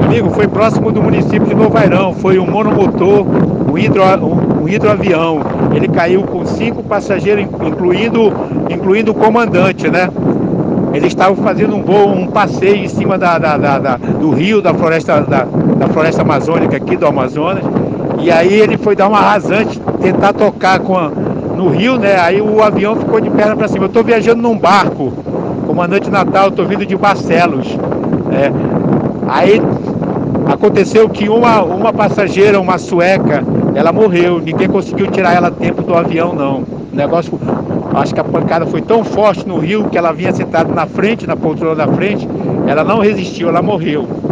Amigo, foi próximo do município de Novo Airão, foi um monomotor, um hidroavião. Ele caiu com 5 passageiros, incluindo o comandante, né? Eles estavam fazendo um voo, um passeio em cima do rio, da floresta amazônica aqui do Amazonas. E aí ele foi dar uma rasante, tentar tocar no rio, né? Aí o avião ficou de perna para cima. Eu estou viajando num barco, comandante Natal, estou vindo de Barcelos. É, aí aconteceu que uma passageira, uma sueca, ela morreu. Ninguém conseguiu tirar ela a tempo do avião, não. O negócio, acho que a pancada foi tão forte no rio que ela vinha sentada na frente, na poltrona da frente, ela não resistiu, ela morreu.